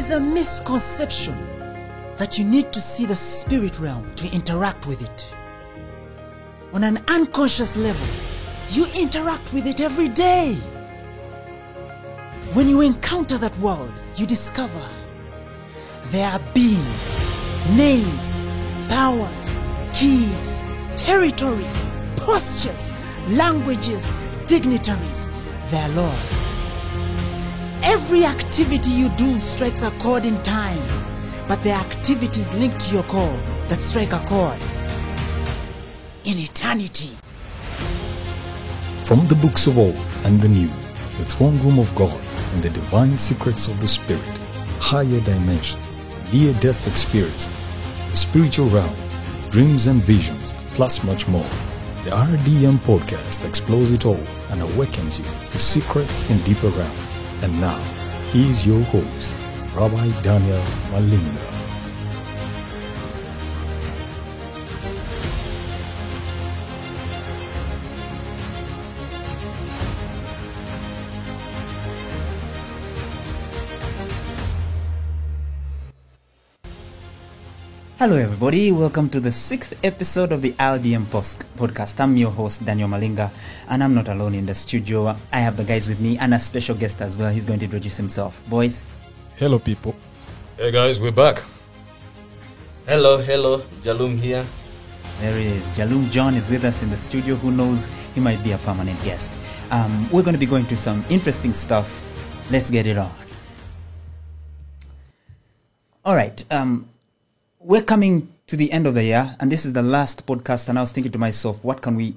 is a misconception that you need to see the spirit realm to interact with it. On an unconscious level, you interact with it every day. When you encounter that world, you discover there are beings, names, powers, keys, territories, postures, languages, dignitaries, their laws. Every activity you do strikes a chord in time, but the activities linked to your call that strike a chord in eternity. From the books of old and the new, the throne room of God and the divine secrets of the Spirit, higher dimensions, near-death experiences, the spiritual realm, dreams and visions, plus much more. The RDM podcast explores it all and awakens you to secrets in deeper realms. And now, he is your host, Rabbi Daniel Malinga. Hello everybody, welcome to the 6th episode of the RDM podcast. I'm your host Daniel Malinga, and I'm not alone in the studio. I have the guys with me and a special guest as well. He's going to introduce himself. Boys. Hello people. Hey guys, we're back. Hello, Jalum here. There he is. Jalum John is with us in the studio. Who knows, he might be a permanent guest. We're going to be going through some interesting stuff. Let's get it on. Alright, we're coming to the end of the year, and this is the last podcast, and I was thinking to myself, what can we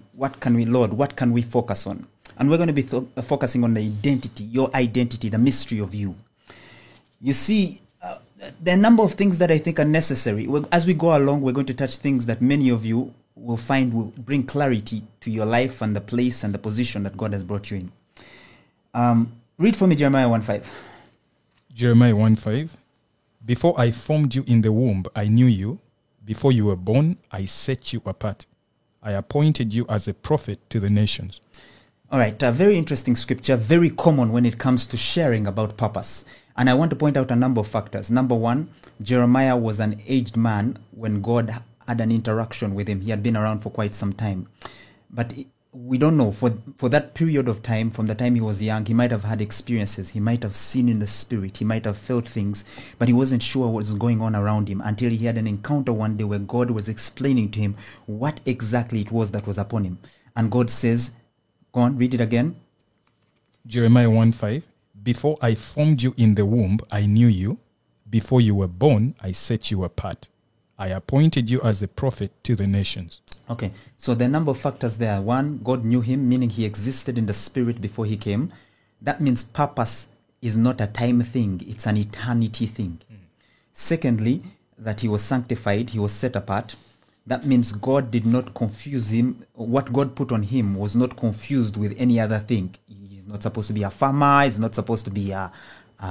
focus on? And we're going to be focusing on the identity, your identity, the mystery of you. You see, there are a number of things that I think are necessary. As we go along, we're going to touch things that many of you will find will bring clarity to your life and the place and the position that God has brought you in. Read for me Jeremiah 1:5. Jeremiah 1:5. Before I formed you in the womb, I knew you. Before you were born, I set you apart. I appointed you as a prophet to the nations. All right, a very interesting scripture, very common when it comes to sharing about purpose. And I want to point out a number of factors. Number one, Jeremiah was an aged man when God had an interaction with him. He had been around for quite some time. But we don't know, for that period of time, from the time he was young, he might have had experiences, he might have seen in the spirit, he might have felt things, but he wasn't sure what was going on around him until he had an encounter one day where God was explaining to him what exactly it was that was upon him. And God says, go on, read it again. Jeremiah 1:5. Before I formed you in the womb, I knew you. Before you were born, I set you apart. I appointed you as a prophet to the nations. Okay, so there are a number of factors there. One, God knew him, meaning he existed in the spirit before he came. That means purpose is not a time thing, it's an eternity thing. Secondly, that he was sanctified, he was set apart. That means God did not confuse him. What God put on him was not confused with any other thing. He's not supposed to be a farmer, he's not supposed to be a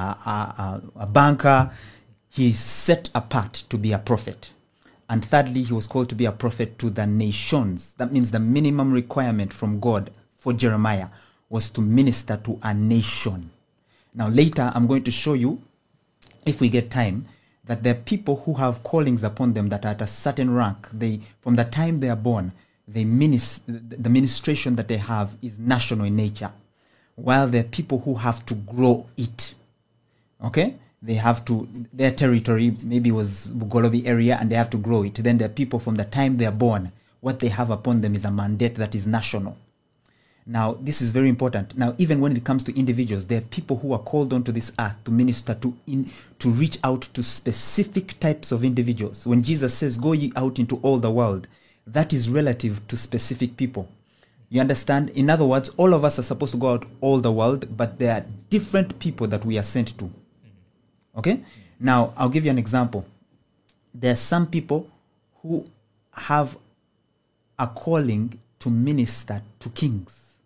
banker. He's set apart to be a prophet. And thirdly, he was called to be a prophet to the nations. That means the minimum requirement from God for Jeremiah was to minister to a nation. Now later, I'm going to show you, if we get time, that there are people who have callings upon them that are at a certain rank. From the time they are born, the ministration that they have is national in nature, while there are people who have to grow it. Okay? They have to, their territory maybe was Bugolobi area, and they have to grow it. Then there are people from the time they are born, what they have upon them is a mandate that is national. Now, this is very important. Now, even when it comes to individuals, there are people who are called onto this earth to minister to reach out to specific types of individuals. When Jesus says, go ye out into all the world, that is relative to specific people. You understand? In other words, all of us are supposed to go out all the world, but there are different people that we are sent to. Okay? Now, I'll give you an example. There are some people who have a calling to minister to kings.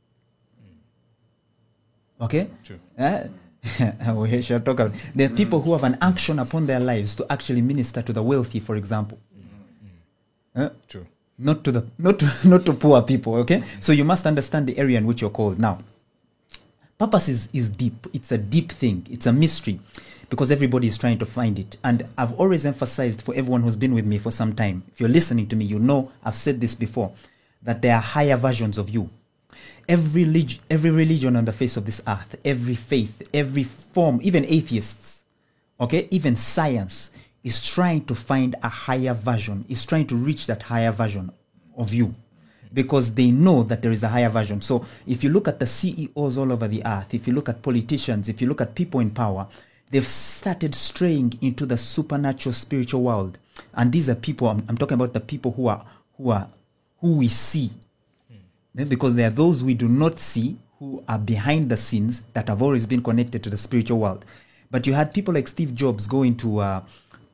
Okay? True. We should talk about. There are people who have an action upon their lives to actually minister to the wealthy, for example. True. Not to poor people, okay? So you must understand the area in which you're called. Now, Purpose is deep. It's a deep thing. It's a mystery because everybody is trying to find it. And I've always emphasized for everyone who's been with me for some time, if you're listening to me, you know I've said this before, that there are higher versions of you. Every religion on the face of this earth, every faith, every form, even atheists, okay, even science is trying to find a higher version, is trying to reach that higher version of you because they know that there is a higher version. So if you look at the CEOs all over the earth, if you look at politicians, if you look at people in power, they've started straying into the supernatural spiritual world. And these are people, I'm talking about the people who we see. Because there are those we do not see who are behind the scenes that have always been connected to the spiritual world. But you had people like Steve Jobs going to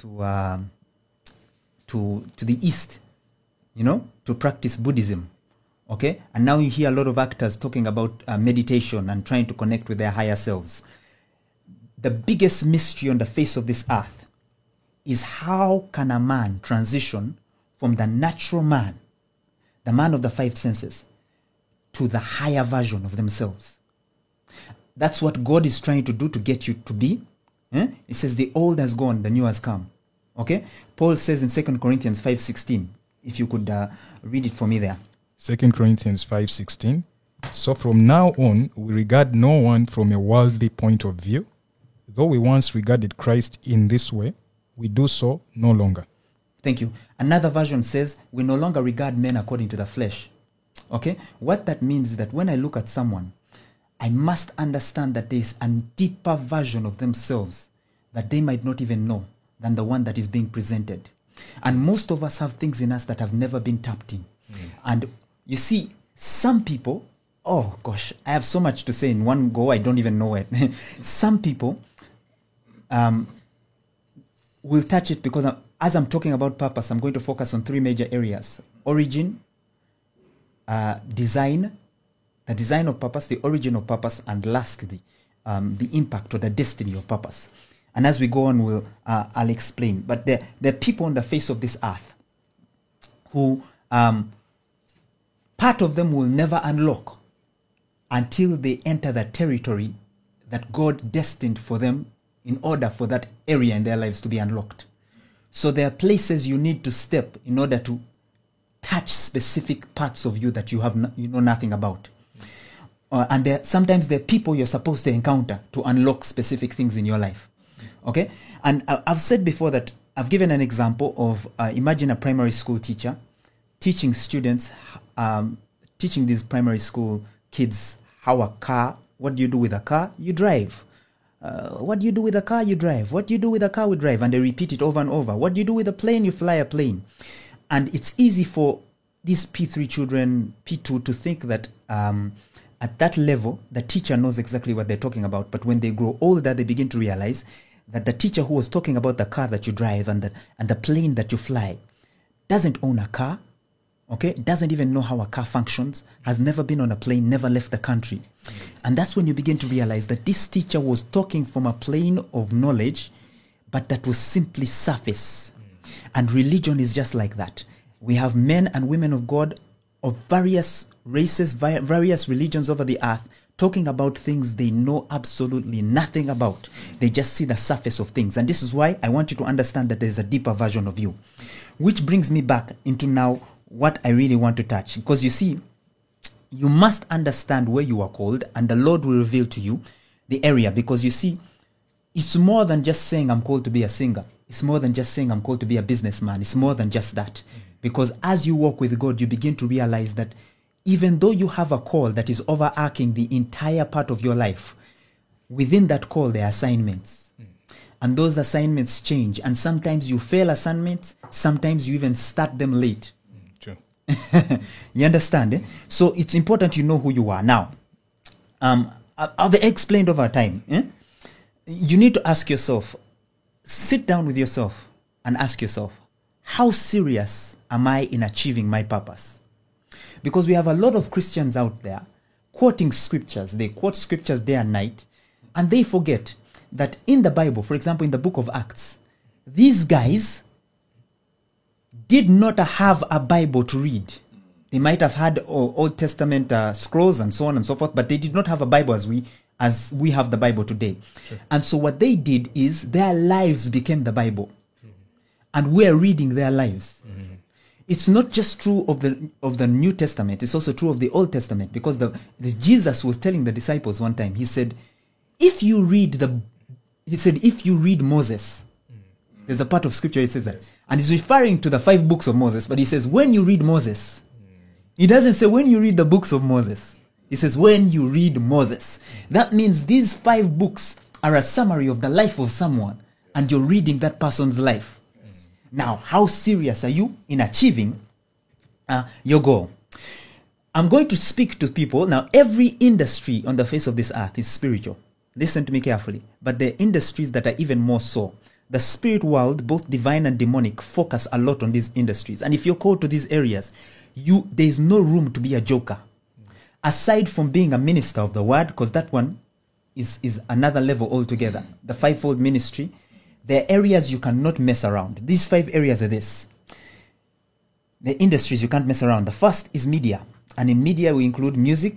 the East, to practice Buddhism. Okay? And now you hear a lot of actors talking about meditation and trying to connect with their higher selves. The biggest mystery on the face of this earth is how can a man transition from the natural man, the man of the five senses, to the higher version of themselves. That's what God is trying to do to get you to be. It says the old has gone, the new has come. Okay? Paul says in 2 Corinthians 5:16, if you could read it for me there. 2 Corinthians 5:16. So from now on, we regard no one from a worldly point of view. Though we once regarded Christ in this way, we do so no longer. Thank you. Another version says, we no longer regard men according to the flesh. Okay? What that means is that when I look at someone, I must understand that there is a deeper version of themselves that they might not even know than the one that is being presented. And most of us have things in us that have never been tapped in. And you see, some people, oh gosh, I have so much to say in one go, I don't even know it. Some people will touch it because as I'm talking about purpose, I'm going to focus on three major areas: origin, design, the design of purpose, the origin of purpose, and lastly, the impact or the destiny of purpose. And as we go on, I'll explain. But there are people on the face of this earth who part of them will never unlock until they enter the territory that God destined for them in order for that area in their lives to be unlocked. So there are places you need to step in order to touch specific parts of you that you know nothing about. And sometimes there are people you're supposed to encounter to unlock specific things in your life. Okay? And I've said before that I've given an example of, imagine a primary school teacher teaching students, teaching these primary school kids how a car, what do you do with a car? You drive. What do you do with a car? You drive. What do you do with a car? We drive. And they repeat it over and over. What do you do with a plane? You fly a plane. And it's easy for these P3 children, P2, to think that at that level, the teacher knows exactly what they're talking about. But when they grow older, they begin to realize that the teacher who was talking about the car that you drive and the plane that you fly doesn't own a car, okay? Doesn't even know how a car functions, has never been on a plane, never left the country. And that's when you begin to realize that this teacher was talking from a plane of knowledge, but that was simply surface. And religion is just like that. We have men and women of God of various races, various religions over the earth, talking about things they know absolutely nothing about. They just see the surface of things. And this is why I want you to understand that there's a deeper version of you. Which brings me back into now what I really want to touch. Because you see, you must understand where you are called, and the Lord will reveal to you the area. Because you see, it's more than just saying I'm called to be a singer. It's more than just saying I'm called to be a businessman. It's more than just that. Because as you walk with God, you begin to realize that even though you have a call that is overarching the entire part of your life, within that call there are assignments. And those assignments change. And sometimes you fail assignments. Sometimes you even start them late. True. You understand? Eh? So it's important you know who you are. Now, I've explained over time. You need to ask yourself, sit down with yourself and ask yourself, how serious am I in achieving my purpose? Because we have a lot of Christians out there quoting scriptures. They quote scriptures day and night, and they forget that in the Bible, for example, in the book of Acts, these guys did not have a Bible to read. They might have had Old Testament scrolls and so on and so forth, but they did not have a Bible as we as we have the Bible today. And so what they did is their lives became the Bible. And we're reading their lives. It's not just true of the New Testament, it's also true of the Old Testament, because the Jesus was telling the disciples one time, he said, if you read Moses, there's a part of scripture it says that, and he's referring to the 5 books of Moses, but he says when you read Moses, he doesn't say when you read the books of Moses, he says when you read Moses. That means these 5 books are a summary of the life of someone, and you're reading that person's life. Now, how serious are you in achieving your goal? I'm going to speak to people. Now, every industry on the face of this earth is spiritual. Listen to me carefully. But there are industries that are even more so. The spirit world, both divine and demonic, focus a lot on these industries. And if you're called to these areas, there is no room to be a joker. Aside from being a minister of the word, because that one is another level altogether. The fivefold ministry. There are areas you cannot mess around. These 5 areas are this. The industries you can't mess around. The first is media. And in media we include music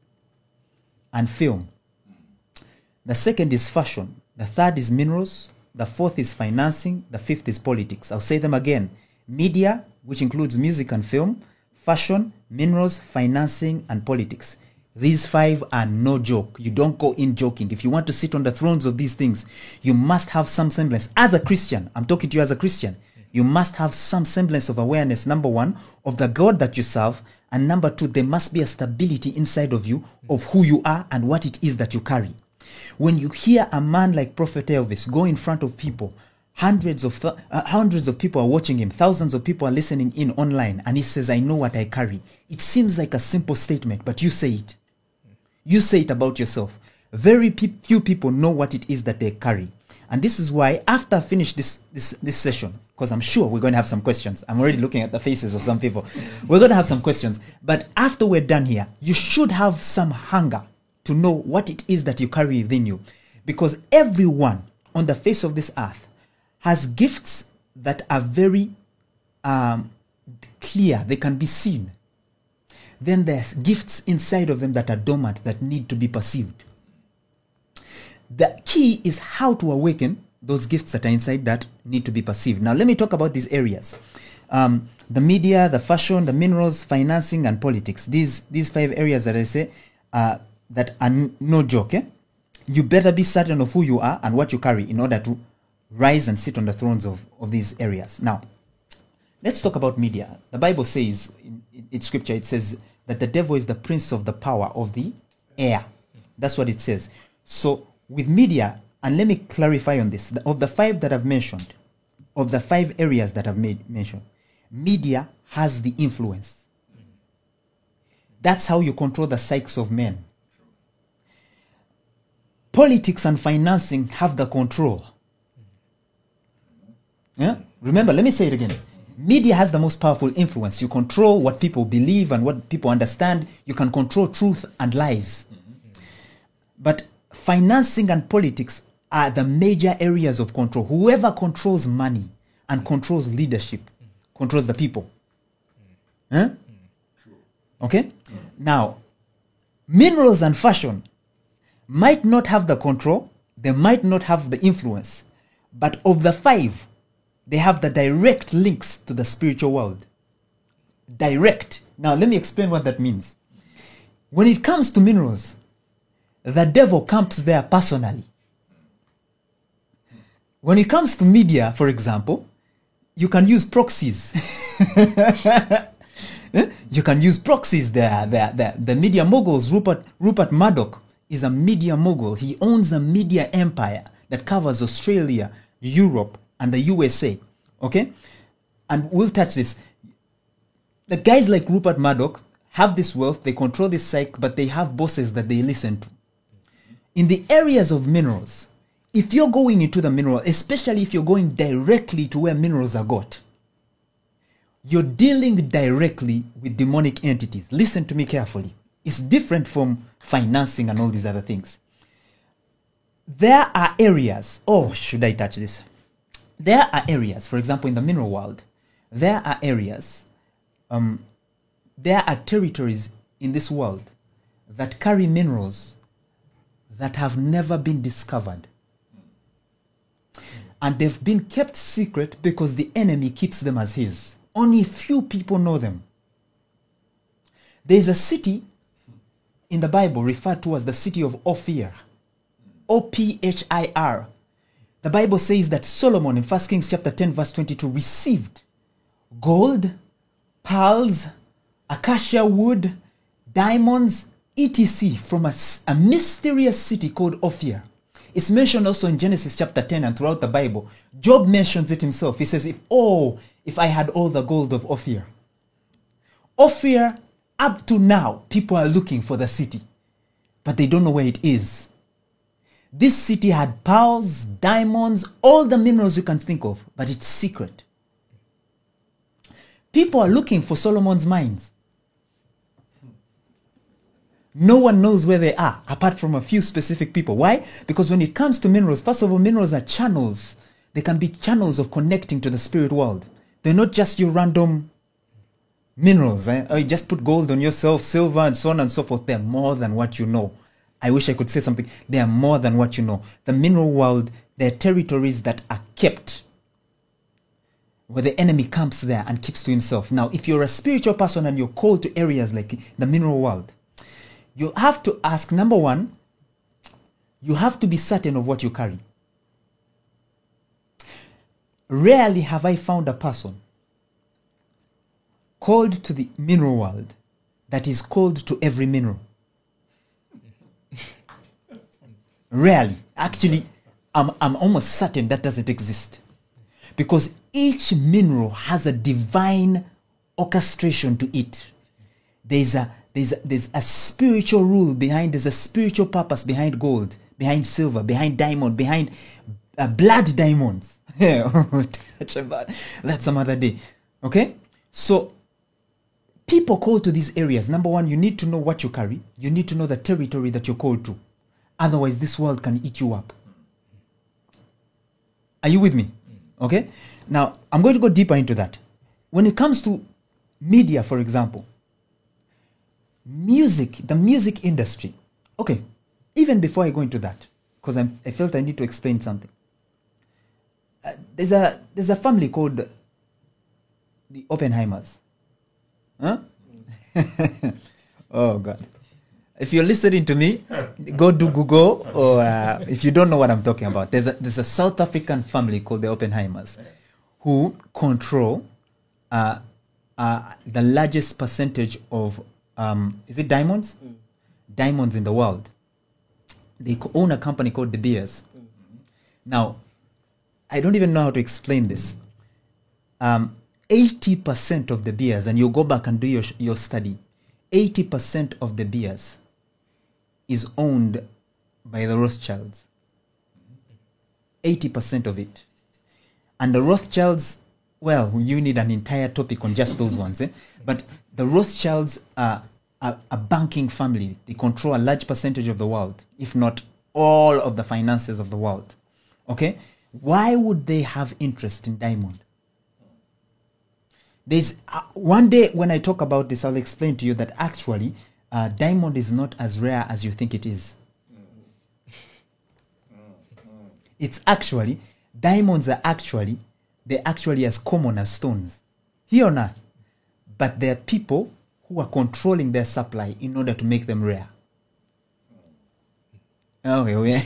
and film. The second is fashion. The third is minerals. The fourth is financing. The fifth is politics. I'll say them again. Media, which includes music and film. Fashion, minerals, financing, and politics. These 5 are no joke. You don't go in joking. If you want to sit on the thrones of these things, you must have some semblance. As a Christian, I'm talking to you as a Christian, you must have some semblance of awareness, number 1, of the God that you serve, and number 2, there must be a stability inside of you of who you are and what it is that you carry. When you hear a man like Prophet Elvis go in front of people, hundreds of people are watching him, thousands of people are listening in online, and he says, I know what I carry. It seems like a simple statement, but you say it. You say it about yourself. Very few people know what it is that they carry. And this is why, after I finish this session, because I'm sure we're going to have some questions. I'm already looking at the faces of some people. We're going to have some questions. But after we're done here, you should have some hunger to know what it is that you carry within you. Because everyone on the face of this earth has gifts that are very clear. They can be seen. Then there's gifts inside of them that are dormant, that need to be perceived. The key is how to awaken those gifts that are inside that need to be perceived. Now, let me talk about these areas. The media, the fashion, the minerals, financing, and politics. These 5 areas that I say that are no joke. You better be certain of who you are and what you carry in order to rise and sit on the thrones of these areas. Now, let's talk about media. The Bible says, in scripture, it says that the devil is the prince of the power of the air. That's what it says. So with media, and let me clarify on this, of the 5 that I've mentioned, of the 5 areas that I've mentioned, media has the influence. That's how you control the psyches of men. Politics and financing have the control. Yeah? Remember, let me say it again. Media has the most powerful influence. You control what people believe and what people understand. You can control truth and lies. But financing and politics are the major areas of control. Whoever controls money and controls leadership controls the people. Huh? Okay? Now, minerals and fashion might not have the control. They might not have the influence. But of the 5, they have the direct links to the spiritual world. Direct. Now, let me explain what that means. When it comes to minerals, the devil camps there personally. When it comes to media, for example, you can use proxies. You can use proxies there. The media moguls, Rupert Murdoch is a media mogul. He owns a media empire that covers Australia, Europe, and the USA. Okay? And we'll touch this. The guys like Rupert Murdoch have this wealth, they control this psyche, but they have bosses that they listen to. In the areas of minerals, if you're going into the mineral, especially if you're going directly to where minerals are got, you're dealing directly with demonic entities. Listen to me carefully. It's different from financing and all these other things. There are areas, should I touch this? There are areas, for example, in the mineral world, there are areas, there are territories in this world that carry minerals that have never been discovered. And they've been kept secret because the enemy keeps them as his. Only few people know them. There's a city in the Bible referred to as the city of Ophir. Ophir. The Bible says that Solomon in 1 Kings chapter 10 verse 22 received gold, pearls, acacia wood, diamonds, etc. from a mysterious city called Ophir. It's mentioned also in Genesis chapter 10 and throughout the Bible. Job mentions it himself. He says, if I had all the gold of Ophir. Ophir, up to now, people are looking for the city, but they don't know where it is. This city had pearls, diamonds, all the minerals you can think of, but it's secret. People are looking for Solomon's mines. No one knows where they are, apart from a few specific people. Why? Because when it comes to minerals, first of all, minerals are channels. They can be channels of connecting to the spirit world. They're not just your random minerals. You just put gold on yourself, silver, and so on and so forth. They're more than what you know. I wish I could say something. They are more than what you know. The mineral world, they're territories that are kept, where the enemy camps there and keeps to himself. Now, if you're a spiritual person and you're called to areas like the mineral world, you have to ask, number one, you have to be certain of what you carry. Rarely have I found a person called to the mineral world that is called to every mineral. Rarely. Actually, I'm almost certain that doesn't exist. Because each mineral has a divine orchestration to it. There's a spiritual rule behind, there's a spiritual purpose behind gold, behind silver, behind diamond, behind blood diamonds. That's some other day. Okay? So, people called to these areas, number one, you need to know what you carry. You need to know the territory that you're called to. Otherwise, this world can eat you up. Are you with me? Okay? Now, I'm going to go deeper into that. When it comes to media, for example, the music industry. Okay, even before I go into that, because I felt I need to explain something. There's a family called the Oppenheimers. Huh? Oh God. If you're listening to me, go do Google, or if you don't know what I'm talking about, there's a South African family called the Oppenheimers who control the largest percentage of, is it diamonds? Diamonds in the world. They own a company called De Beers. Now, I don't even know how to explain this. 80% of De Beers, and you go back and do your study, 80% of De Beers is owned by the Rothschilds. 80% of it. And the Rothschilds, well, you need an entire topic on just those ones. But the Rothschilds are a banking family. They control a large percentage of the world, if not all of the finances of the world. Okay? Why would they have interest in diamond? There's one day when I talk about this, I'll explain to you that actually diamond is not as rare as you think it is. It's actually, diamonds are actually as common as stones here on earth. But there are people who are controlling their supply in order to make them rare. Okay,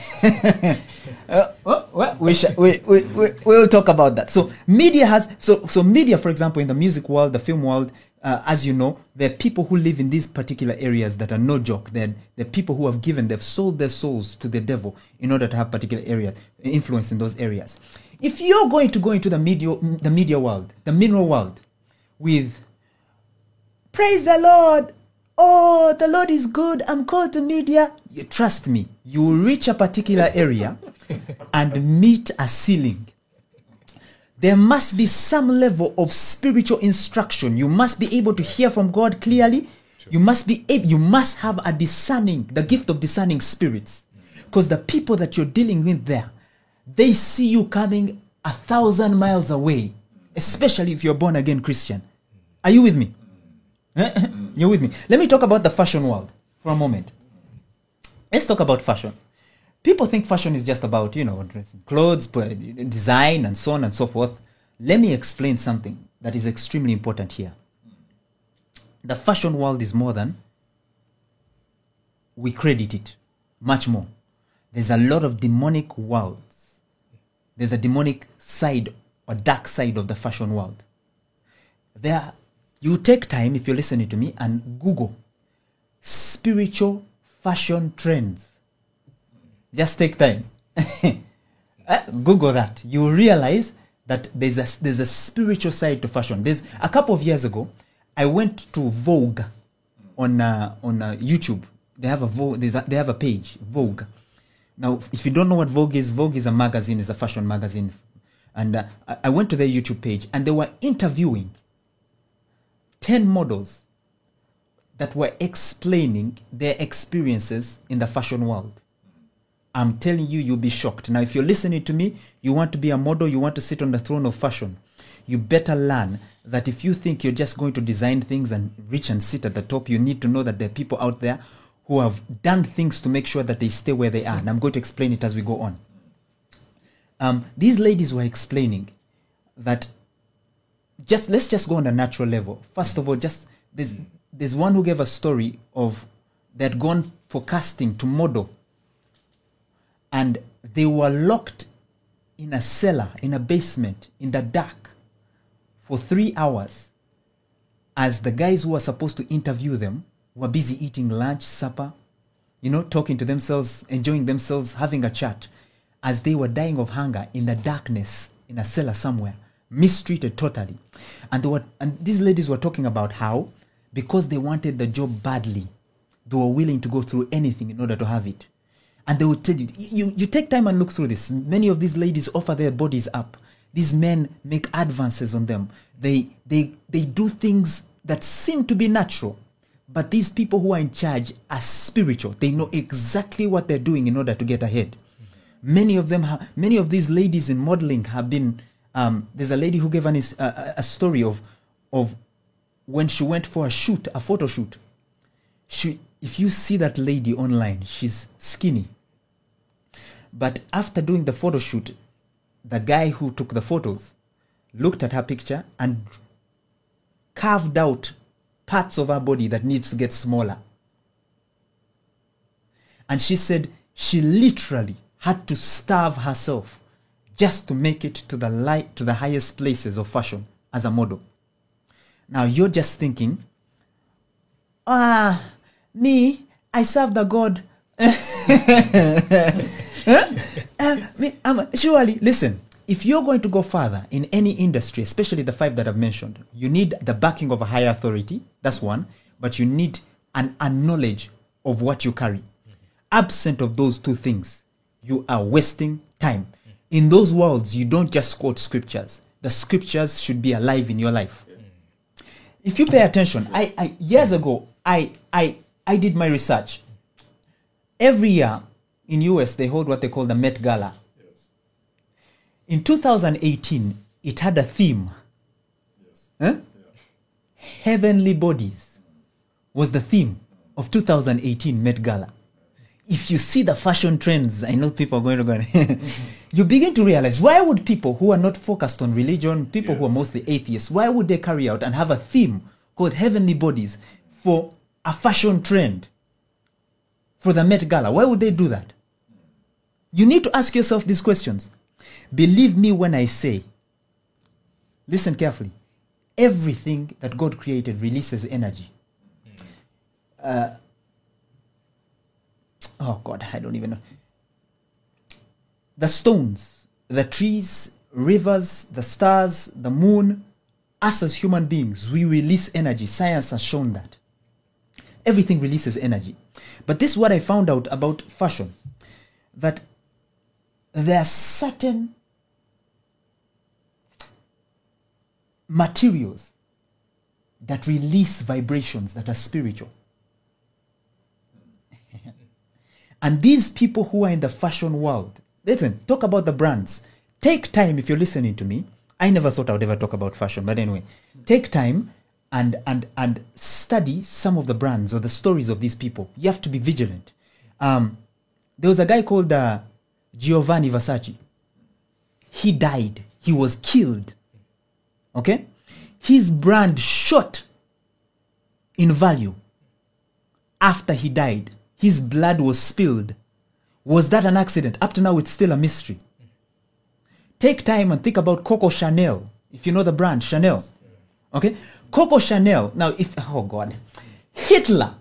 we'll talk about that. So media has, so media, for example, in the music world, the film world, as you know, there are people who live in these particular areas that are no joke. They're people who they've sold their souls to the devil in order to have particular areas, influence in those areas. If you're going to go into the media world, the mineral world, with praise the Lord, oh, the Lord is good, I'm called to media, trust me, you will reach a particular area and meet a ceiling. There must be some level of spiritual instruction. You must be able to hear from God clearly. Sure. You must have the gift of discerning spirits. Because the people that you're dealing with there, they see you coming 1,000 miles away, especially if you're born again Christian. Are you with me? You're with me. Let me talk about the fashion world for a moment. Let's talk about fashion. people think fashion is just about, dressing clothes, design, and so on and so forth. Let me explain something that is extremely important here. The fashion world is more than we credit it, much more. There's a lot of demonic worlds. There's a demonic side or dark side of the fashion world. You take time, if you're listening to me, and Google spiritual fashion trends. Just take time. Google that. You realize that there's a spiritual side to fashion. There's a couple of years ago, I went to Vogue on YouTube. They have a Vogue. They have a page, Vogue. Now, if you don't know what Vogue is a magazine, is a fashion magazine, and I went to their YouTube page, and they were interviewing 10 models that were explaining their experiences in the fashion world. I'm telling you, you'll be shocked. Now, if you're listening to me, you want to be a model, you want to sit on the throne of fashion, you better learn that if you think you're just going to design things and reach and sit at the top, you need to know that there are people out there who have done things to make sure that they stay where they are. And I'm going to explain it as we go on. These ladies were explaining that let's just go on a natural level. First of all, there's one who gave a story of they'd gone for casting to model, and they were locked in a cellar, in a basement, in the dark for 3 hours as the guys who were supposed to interview them were busy eating lunch, supper, talking to themselves, enjoying themselves, having a chat, as they were dying of hunger in the darkness, in a cellar somewhere, mistreated totally. And these ladies were talking about how, because they wanted the job badly, they were willing to go through anything in order to have it. And they would tell you take time and look through this. Many of these ladies offer their bodies up. These men make advances on them. They do things that seem to be natural. But these people who are in charge are spiritual. They know exactly what they're doing in order to get ahead. Many of these ladies in modeling have been, there's a lady who gave a story of when she went for a photo shoot. If you see that lady online, she's skinny. But after doing the photo shoot, the guy who took the photos looked at her picture and carved out parts of her body that needs to get smaller. And she said she literally had to starve herself just to make it to the highest places of fashion as a model. Now you're just thinking, me, I serve the God. Surely, listen, if you're going to go further in any industry, especially the 5 that I've mentioned, you need the backing of a higher authority. That's one. But you need a knowledge of what you carry. Absent of those 2 things, you are wasting time. In those worlds, you don't just quote scriptures. The scriptures should be alive in your life. If you pay attention, years ago, I did my research. Every year in US, they hold what they call the Met Gala. Yes. In 2018, it had a theme. Yes. Yeah. Heavenly bodies was the theme of 2018 Met Gala. If you see the fashion trends, I know people are going to go, you begin to realize, why would people who are not focused on religion, people who are mostly atheists, why would they carry out and have a theme called Heavenly Bodies for a fashion trend for the Met Gala? Why would they do that? You need to ask yourself these questions. Believe me when I say, listen carefully, everything that God created releases energy. Oh God, I don't even know. The stones, the trees, rivers, the stars, the moon, us as human beings, we release energy. Science has shown that. Everything releases energy. But this is what I found out about fashion, that there are certain materials that release vibrations that are spiritual. And these people who are in the fashion world, listen, talk about the brands. Take time, if you're listening to me. I never thought I would ever talk about fashion, but anyway, take time and study some of the brands or the stories of these people. You have to be vigilant. There was a guy called Giovanni Versace. He died. He was killed. Okay? His brand shot in value after he died. His blood was spilled. Was that an accident? Up to now, it's still a mystery. Take time and think about Coco Chanel. If you know the brand, Chanel. Okay? Coco Chanel. Now, oh God. Hitler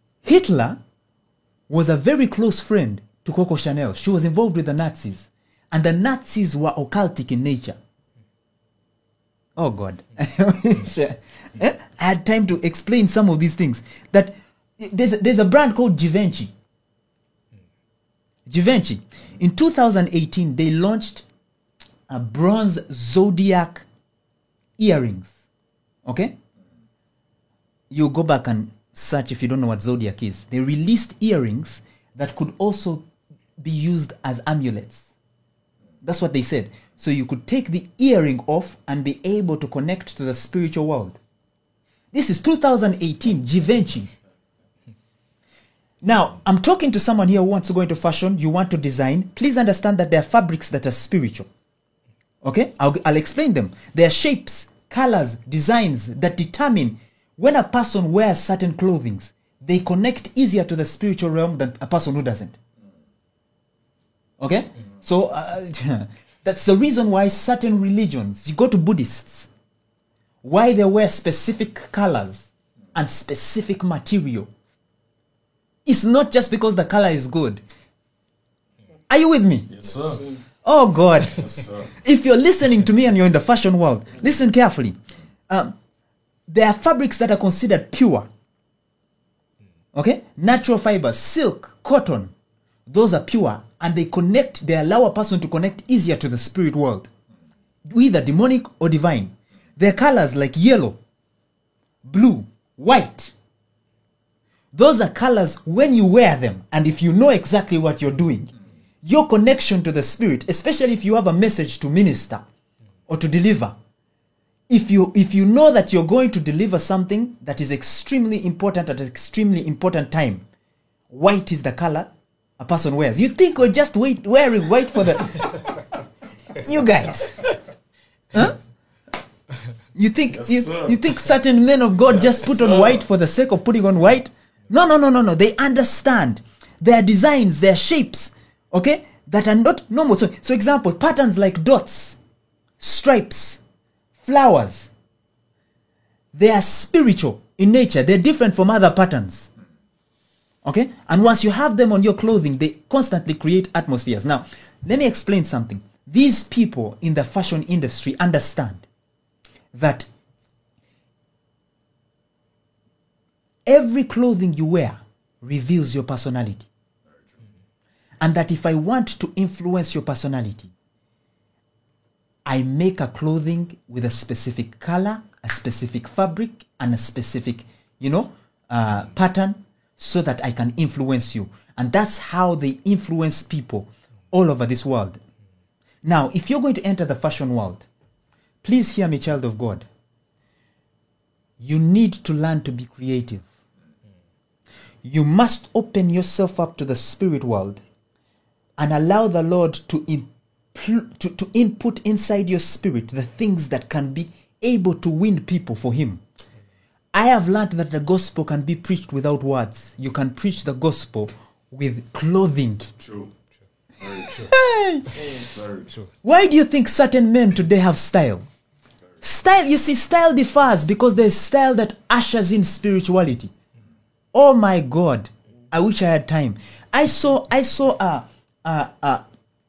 was a very close friend to Coco Chanel. She was involved with the Nazis. And the Nazis were occultic in nature. Oh God. I had time to explain some of these things. That there's a brand called Givenchy. Givenchy. In 2018, they launched a bronze zodiac earrings. Okay? You go back and search if you don't know what zodiac is. They released earrings that could also be used as amulets. That's what they said. So you could take the earring off and be able to connect to the spiritual world. This is 2018, Givenchy. Now, I'm talking to someone here who wants to go into fashion, you want to design. Please understand that there are fabrics that are spiritual. Okay? I'll explain them. There are shapes, colors, designs that determine when a person wears certain clothing, they connect easier to the spiritual realm than a person who doesn't. Okay? So, that's the reason why certain religions, you go to Buddhists, why they wear specific colors and specific material. It's not just because the color is good. Are you with me? Yes, sir. Oh God. Yes, sir. If you're listening to me and you're in the fashion world, listen carefully. There are fabrics that are considered pure. Okay? Natural fibers, silk, cotton. Those are pure and they allow a person to connect easier to the spirit world. Either demonic or divine. Their colors like yellow, blue, white. Those are colors when you wear them, and if you know exactly what you're doing, your connection to the spirit, especially if you have a message to minister or to deliver, if you know that you're going to deliver something that is extremely important at an extremely important time, white is the color a person wears. You think we're just wearing white for the... You guys. Huh? You think you think certain men of God just put on white for the sake of putting on white? No. They understand. Their designs, their shapes, okay, that are not normal. So example, patterns like dots, stripes, flowers. They are spiritual in nature. They're different from other patterns. Okay? And once you have them on your clothing, they constantly create atmospheres. Now, let me explain something. These people in the fashion industry understand that every clothing you wear reveals your personality. And that if I want to influence your personality, I make a clothing with a specific color, a specific fabric, and a specific, pattern so that I can influence you. And that's how they influence people all over this world. Now, if you're going to enter the fashion world, please hear me, child of God. You need to learn to be creative. You must open yourself up to the spirit world and allow the Lord to input inside your spirit the things that can be able to win people for Him. I have learned that the gospel can be preached without words. You can preach the gospel with clothing. True. Very true. Very true. Why do you think certain men today have style? Style, you see, style differs because there's style that ushers in spirituality. Oh my God. I wish I had time. I saw a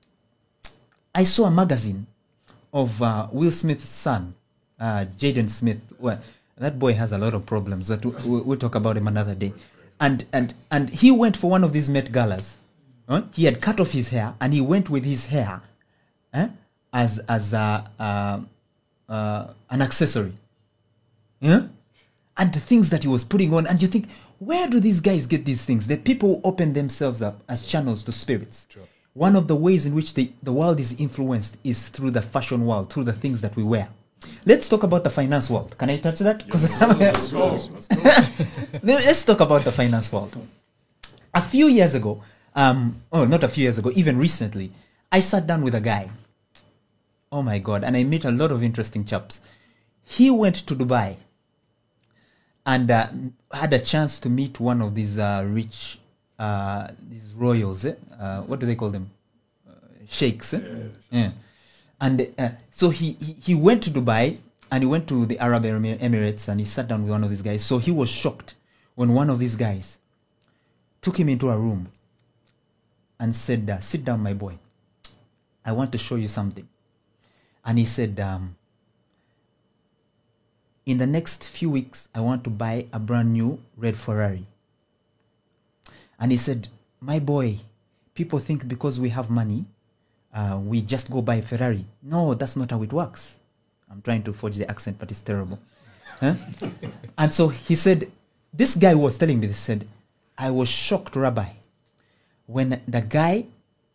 magazine of Will Smith's son, Jaden Smith. Well, that boy has a lot of problems, but we'll talk about him another day. And he went for one of these Met Galas. He had cut off his hair, and he went with his hair as an accessory. Yeah? And the things that he was putting on, and you think, where do these guys get these things? The people who open themselves up as channels to spirits. Sure. One of the ways in which the world is influenced is through the fashion world, through the things that we wear. Let's talk about the finance world. Can I touch that? Let's go. Let's talk about the finance world. A few years ago, Not a few years ago, even recently, I sat down with a guy. Oh my God. And I met a lot of interesting chaps. He went to Dubai and had a chance to meet one of these rich, these royals. What do they call them? Sheikhs. Yeah. And so he went to Dubai and he went to the Arab Emirates and he sat down with one of these guys. So he was shocked when one of these guys took him into a room and said, sit down, my boy. I want to show you something. And he said, in the next few weeks, I want to buy a brand new red Ferrari. And he said, my boy, people think because we have money, we just go buy a Ferrari. No, that's not how it works. I'm trying to forge the accent, but it's terrible. And so he said, this guy was telling me, he said, I was shocked, Rabbi, when the guy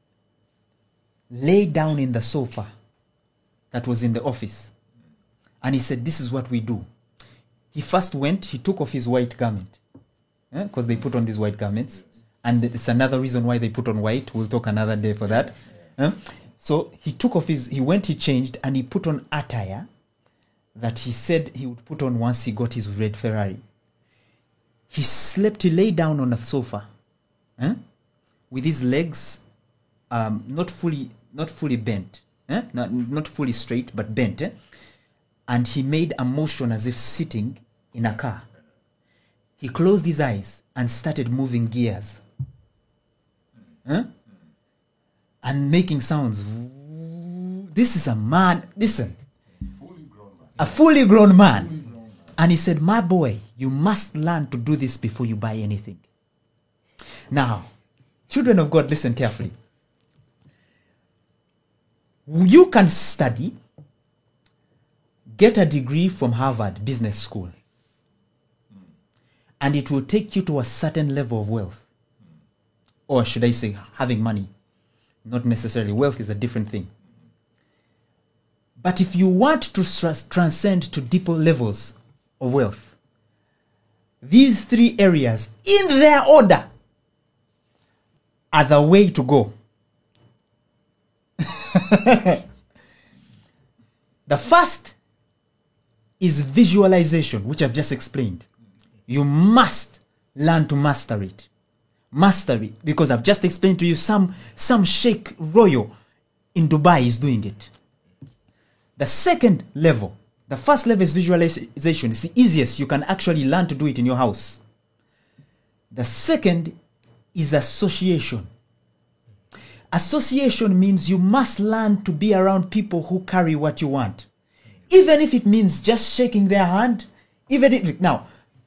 lay down in the sofa that was in the office. And he said, this is what we do. He first went, he took off his white garment. Because they put on these white garments. And it's another reason why they put on white. We'll talk another day for that. So he took off he went, he changed, and he put on attire that he said he would put on once he got his red Ferrari. He slept, he lay down on a sofa. With his legs not fully bent. Not fully straight, but bent. And he made a motion as if sitting in a car. He closed his eyes and started moving gears. And making sounds. This is a man, listen. A fully grown man. And he said, my boy, you must learn to do this before you buy anything. Now, children of God, listen carefully. You can study, get a degree from Harvard Business School, and it will take you to a certain level of wealth. Or should I say, having money. Not necessarily. Wealth is a different thing. But if you want to transcend to deeper levels of wealth, these three areas, in their order, are the way to go. The first is visualization, which I've just explained. You must learn to master it. Master it, because I've just explained to you some Sheikh Royal in Dubai is doing it. The second level, the first level is visualization. It's the easiest. You can actually learn to do it in your house. The second is association. Association means you must learn to be around people who carry what you want. Even if it means just shaking their hand. Now,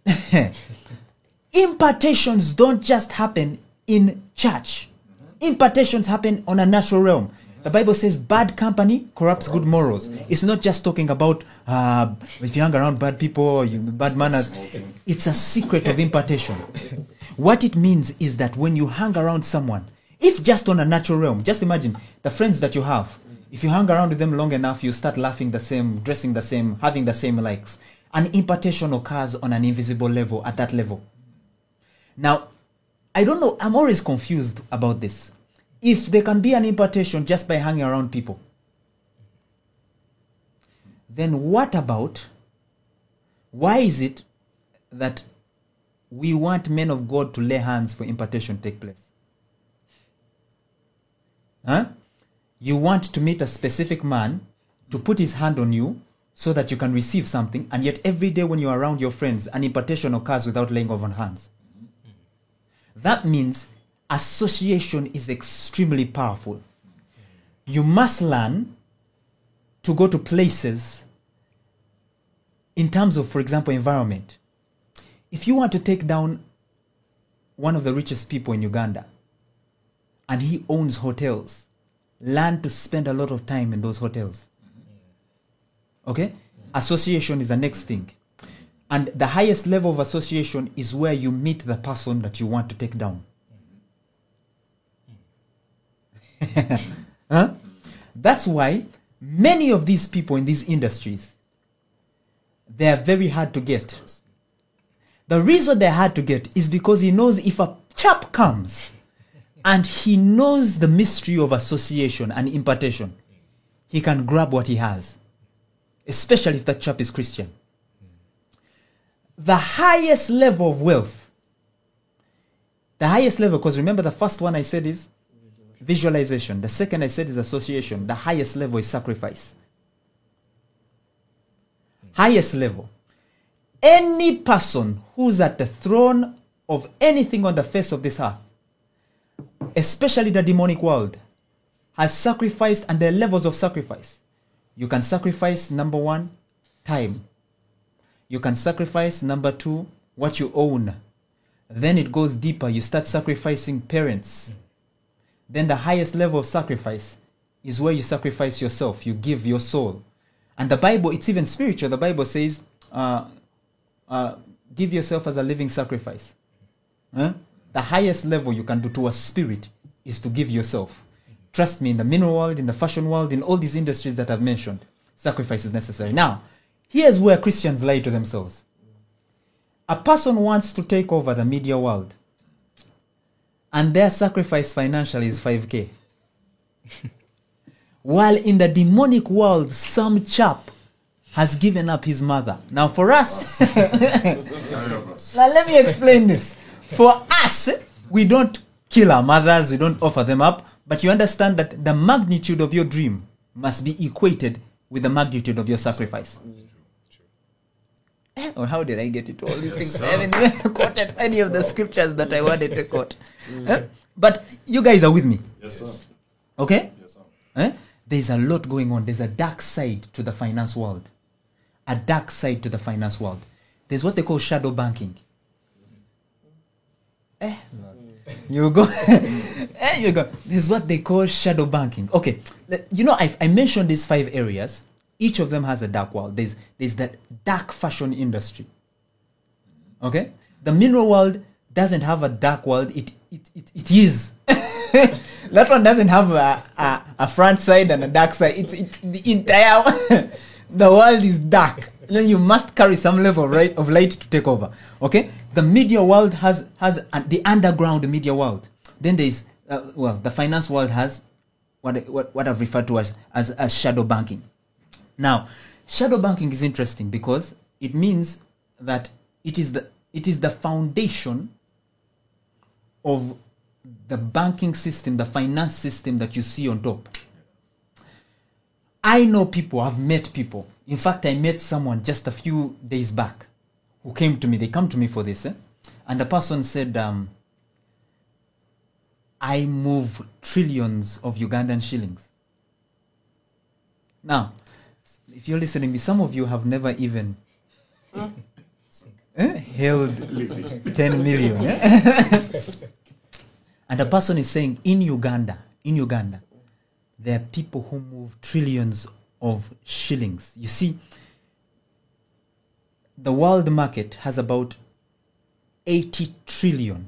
impartations don't just happen in church. Impartations happen on a natural realm. The Bible says bad company corrupts good morals. It's not just talking about if you hang around bad people, bad manners. It's a secret of impartation. What it means is that when you hang around someone, if just on a natural realm, just imagine the friends that you have. If you hang around with them long enough, you start laughing the same, dressing the same, having the same likes. An impartation occurs on an invisible level, at that level. Now, I don't know, I'm always confused about this. If there can be an impartation just by hanging around people, then what about, why is it that we want men of God to lay hands for impartation to take place? You want to meet a specific man to put his hand on you so that you can receive something, and yet every day when you're around your friends, an impartation occurs without laying of hands. That means association is extremely powerful. You must learn to go to places in terms of, for example, environment. If you want to take down one of the richest people in Uganda, and he owns hotels, learn to spend a lot of time in those hotels. Okay? Association is the next thing. And the highest level of association is where you meet the person that you want to take down. That's why many of these people in these industries, they are very hard to get. The reason they're hard to get is because he knows if a chap comes and he knows the mystery of association and impartation, he can grab what he has, especially if that chap is Christian. The highest level of wealth, the highest level, because remember the first one I said is visualization. The second I said is association. The highest level is sacrifice. Highest level. Any person who's at the throne of anything on the face of this earth, especially the demonic world, has sacrificed, and there are levels of sacrifice. You can sacrifice, number one, time. You can sacrifice, number two, what you own. Then it goes deeper. You start sacrificing parents. Then the highest level of sacrifice is where you sacrifice yourself. You give your soul. And the Bible, it's even spiritual. The Bible says, give yourself as a living sacrifice. Huh? The highest level you can do to a spirit is to give yourself. Trust me, in the mineral world, in the fashion world, in all these industries that I've mentioned, sacrifice is necessary. Now, here's where Christians lie to themselves. A person wants to take over the media world, and their sacrifice financially is 5K. While in the demonic world, some chap has given up his mother. Now for us, now let me explain this. For us, we don't kill our mothers, we don't offer them up, but you understand that the magnitude of your dream must be equated with the magnitude of your sacrifice. Or how did I get into all these things? I haven't even quoted any of the scriptures that I wanted to quote. But you guys are with me. Yes, sir. Okay? Yes, sir. There's a lot going on. There's a dark side to the finance world. A dark side to the finance world. There's what they call shadow banking. You go. You go. This is what they call shadow banking. Okay. You know, I mentioned these 5 areas. Each of them has a dark world. There's that dark fashion industry. Okay? The mineral world doesn't have a dark world. It is. That one doesn't have a front side and a dark side. It's the entire the world is dark. Then you must carry some level of light to take over. Okay? The media world has the underground media world. Then there's the finance world has what I've referred to as shadow banking. Now, shadow banking is interesting because it means that it is the foundation of the banking system, the finance system that you see on top. I know people, I've met people. In fact, I met someone just a few days back who came to me. They come to me for this. And the person said, I move trillions of Ugandan shillings. Now, if you're listening to me, some of you have never even held 10 million. And the person is saying, in Uganda, there are people who move trillions of shillings. You see, the world market has about $80 trillion.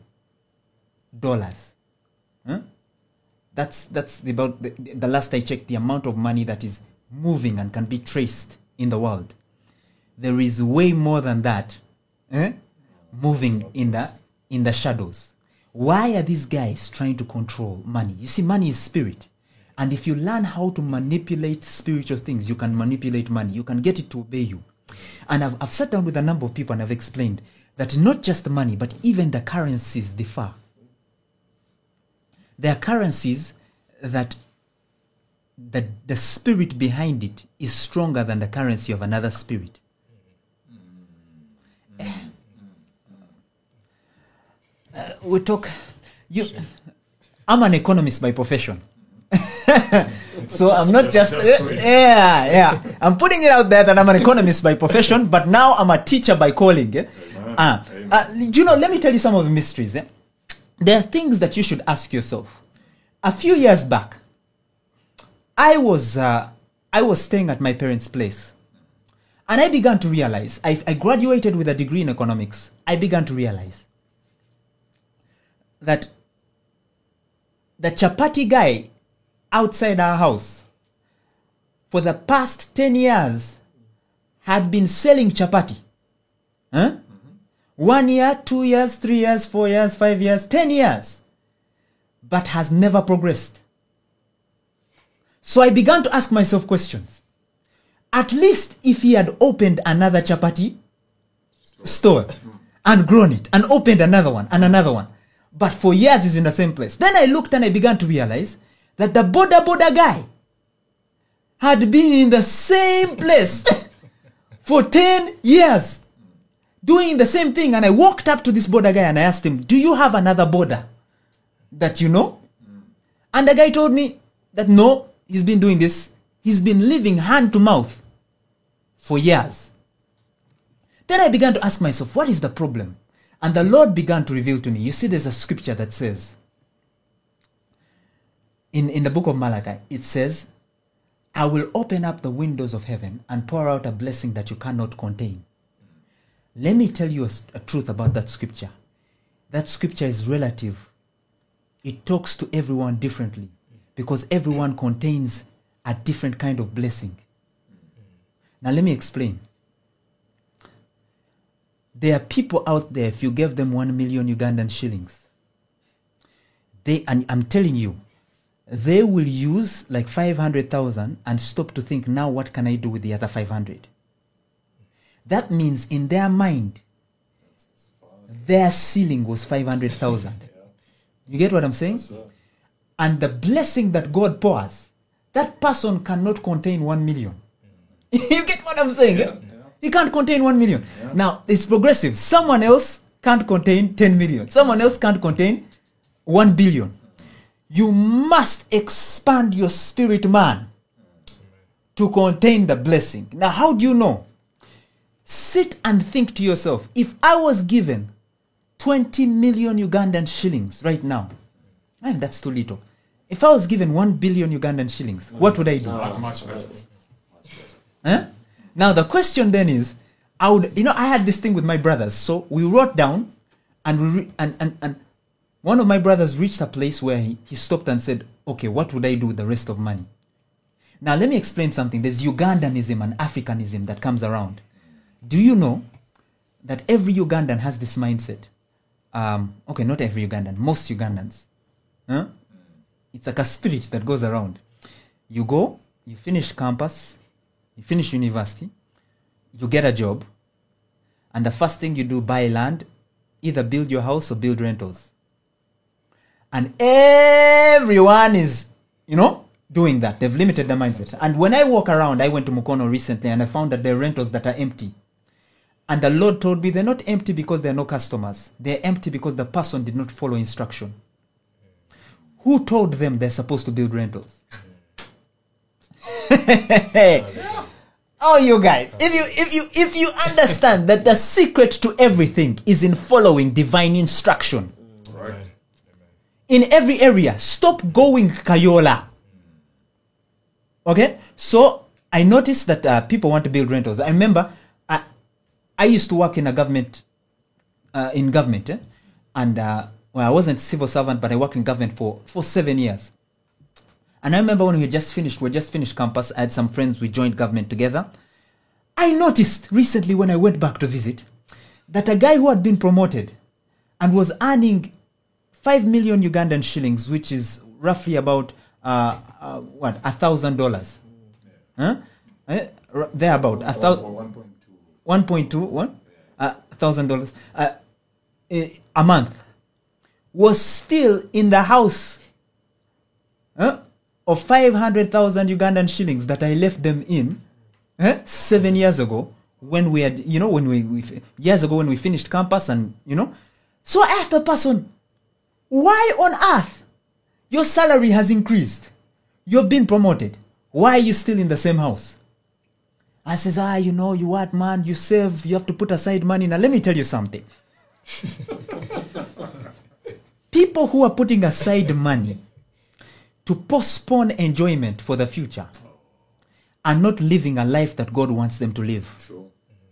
That's about the last I checked, the amount of money that is moving and can be traced in the world. There is way more than that moving in the shadows. Why are these guys trying to control money? You see, money is spirit. And if you learn how to manipulate spiritual things, you can manipulate money. You can get it to obey you. And I've sat down with a number of people and I've explained that not just the money, but even the currencies differ. There are currencies that the spirit behind it is stronger than the currency of another spirit. We talk. I'm an economist by profession. So I'm not just I'm putting it out there that I'm an economist by profession, but now I'm a teacher by calling. Let me tell you some of the mysteries. There are things that you should ask yourself. A few years back, I was staying at my parents' place, and I began to realize, I graduated with a degree in economics. I began to realize that the chapati guy outside our house for the past 10 years had been selling chapati. 1 year, 2 years, 3 years, 4 years, 5 years, 10 years. but has never progressed. So I began to ask myself questions. At least if he had opened another chapati store and grown it and opened another one and another one, but for years he's in the same place. Then I looked and I began to realize that the boda guy had been in the same place for 10 years doing the same thing. And I walked up to this boda guy and I asked him, do you have another boda that you know? And the guy told me that no, he's been doing this. He's been living hand to mouth for years. Then I began to ask myself, what is the problem? And the Lord began to reveal to me. You see, there's a scripture that says, in the book of Malachi, it says, I will open up the windows of heaven and pour out a blessing that you cannot contain. Let me tell you a truth about that scripture. That scripture is relative. It talks to everyone differently because everyone contains a different kind of blessing. Now let me explain. There are people out there, if you gave them 1 million Ugandan shillings, and I'm telling you, they will use like 500,000 and stop to think, now what can I do with the other 500? That means in their mind, their ceiling was 500,000. You get what I'm saying? And the blessing that God pours, that person cannot contain 1 million. You get what I'm saying? Yeah. He can't contain 1 million. Yeah. Now, it's progressive. Someone else can't contain 10 million. Someone else can't contain 1 billion. You must expand your spirit man to contain the blessing. Now, how do you know? Sit and think to yourself, if I was given 20 million Ugandan shillings right now, that's too little. If I was given 1 billion Ugandan shillings, what would I do? Much better. Huh? Now the question then is, I had this thing with my brothers. So we wrote down, and one of my brothers reached a place where he stopped and said, okay, what would I do with the rest of money? Now let me explain something. There's Ugandanism and Africanism that comes around. Do you know that every Ugandan has this mindset? Okay, not every Ugandan, most Ugandans. Huh? It's like a spirit that goes around. You go, you finish campus, you finish university, you get a job, and the first thing you do, buy land, either build your house or build rentals. And everyone is, doing that. They've limited the mindset. And when I walk around, I went to Mukono recently and I found that there are rentals that are empty. And the Lord told me they're not empty because there are no customers. They're empty because the person did not follow instruction. Who told them they're supposed to build rentals? Oh, you guys, if you understand that the secret to everything is in following divine instruction. Right. In every area, stop going Kayola. Okay? So I noticed that people want to build rentals. I remember I used to work in a government, and I wasn't a civil servant, but I worked in government for 7 years. And I remember when we just finished campus, I had some friends, we joined government together. I noticed recently when I went back to visit that a guy who had been promoted and was earning 5 million Ugandan shillings, which is roughly about $1,000. Huh? They're about $1,200 a month, was still in the house of 500,000 Ugandan shillings that I left them in 7 years ago when we had, years ago when we finished campus and, So I asked the person, why on earth your salary has increased? You've been promoted. Why are you still in the same house? I says, you what, man, you save, you have to put aside money. Now, let me tell you something. People who are putting aside money to postpone enjoyment for the future are not living a life that God wants them to live. Sure.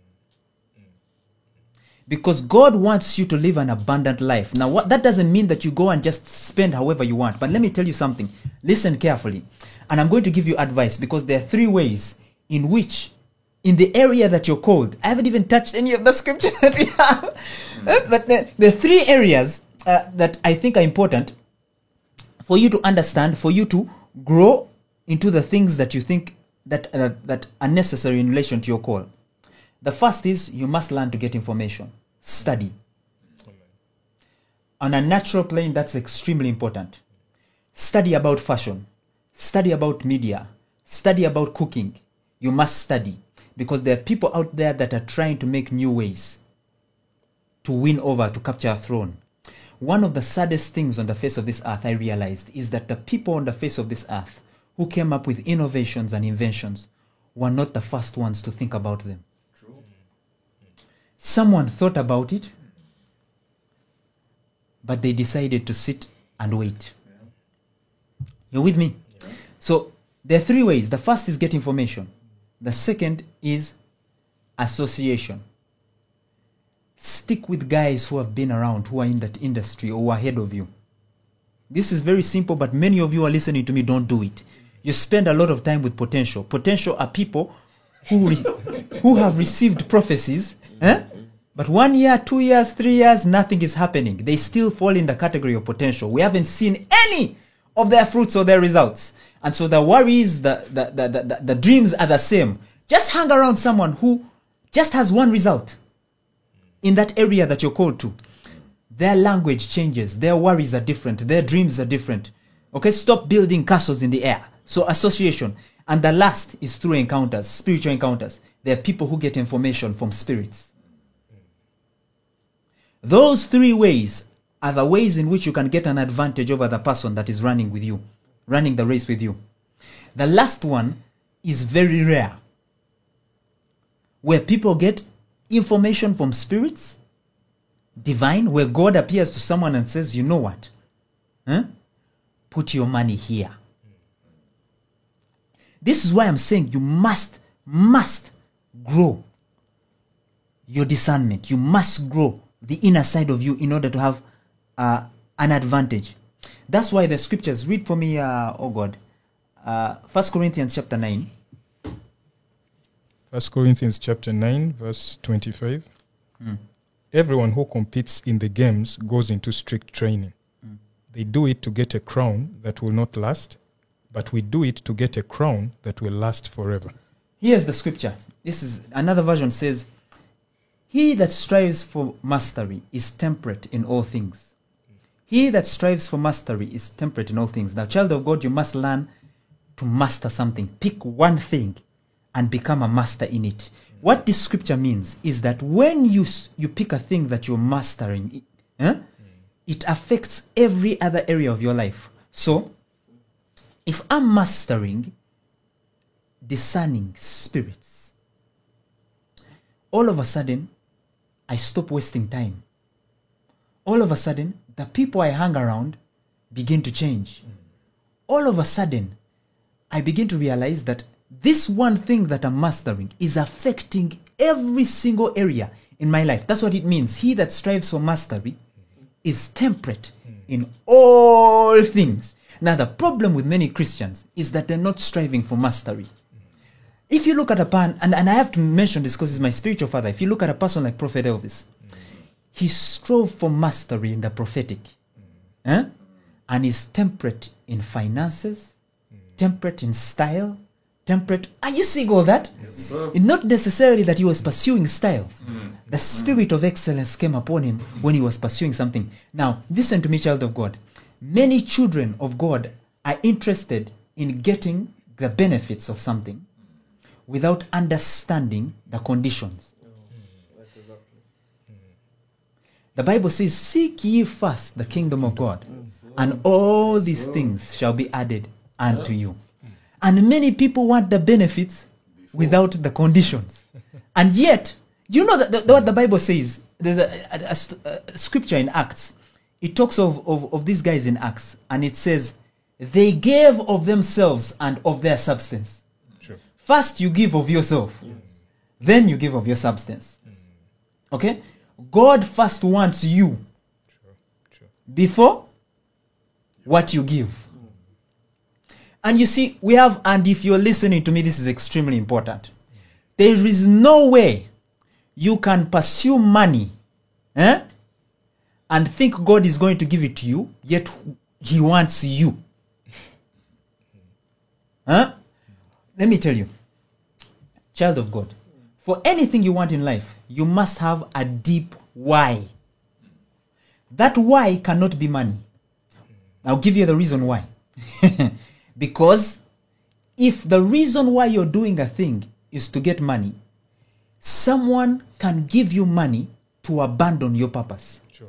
Because God wants you to live an abundant life. Now, that doesn't mean that you go and just spend however you want. But let me tell you something. Listen carefully. And I'm going to give you advice because there are 3 ways in which, in the area that you're called, I haven't even touched any of the scriptures that we have. But there are 3 areas that I think are important for you to understand, for you to grow into the things that you think that are necessary in relation to your call. The first is you must learn to get information. Study. On a natural plane, that's extremely important. Study about fashion. Study about media. Study about cooking. You must study, because there are people out there that are trying to make new ways to win over, to capture a throne. One of the saddest things on the face of this earth, I realized, is that the people on the face of this earth who came up with innovations and inventions were not the first ones to think about them. True. Someone thought about it, but they decided to sit and wait. Yeah. You're with me? Yeah. So there are three ways. The first is get information. The second is association. Stick with guys who have been around, who are in that industry or who are ahead of you. This is very simple, but many of you who are listening to me don't do it. You spend a lot of time with potential. Potential are people who have received prophecies, but 1 year, 2 years, 3 years, nothing is happening. They still fall in the category of potential. We haven't seen any of their fruits or their results. And so the worries, the dreams are the same. Just hang around someone who just has one result in that area that you're called to. Their language changes. Their worries are different. Their dreams are different. Okay, stop building castles in the air. So association. And the last is through encounters, spiritual encounters. There are people who get information from spirits. Those three ways are the ways in which you can get an advantage over the person that is running with you, running the race with you. The last one is very rare, where people get information from spirits, divine, where God appears to someone and says, you know what? Put your money here. This is why I'm saying you must grow your discernment. You must grow the inner side of you in order to have an advantage. That's why the scriptures, read for me, 1 Corinthians chapter 9. 1 Corinthians chapter 9, verse 25. Everyone who competes in the games goes into strict training. They do it to get a crown that will not last, but we do it to get a crown that will last forever. Here's the scripture. This is another version says, he that strives for mastery is temperate in all things. He that strives for mastery is temperate in all things. Now, child of God, you must learn to master something. Pick one thing and become a master in it. What this scripture means is that when you pick a thing that you're mastering, it affects every other area of your life. So, if I'm mastering discerning spirits, all of a sudden, I stop wasting time. All of a sudden, the people I hang around begin to change. All of a sudden, I begin to realize that this one thing that I'm mastering is affecting every single area in my life. That's what it means. He that strives for mastery is temperate in all things. Now, the problem with many Christians is that they're not striving for mastery. If you look at a man, and I have to mention this because he's my spiritual father. If you look at a person like Prophet Elvis, he strove for mastery in the prophetic. And is temperate in finances, temperate in style, temperate. Are you seeing all that? Yes, sir. Not necessarily that he was pursuing style. The spirit of excellence came upon him when he was pursuing something. Now, listen to me, child of God. Many children of God are interested in getting the benefits of something without understanding the conditions. The Bible says, seek ye first the kingdom of God, and all these things shall be added unto you. And many people want the benefits without the conditions. And yet, you know that what the Bible says, there's a scripture in Acts. It talks of these guys in Acts, and it says, they gave of themselves and of their substance. Sure. First you give of yourself, then you give of your substance. Okay? God first wants you before what you give. And you see, we have, and if you're listening to me, this is extremely important. There is no way you can pursue money and think God is going to give it to you, yet He wants you. Huh? Let me tell you, child of God, for anything you want in life, you must have a deep why. That why cannot be money. I'll give you the reason why. Because if the reason why you're doing a thing is to get money, someone can give you money to abandon your purpose. Sure.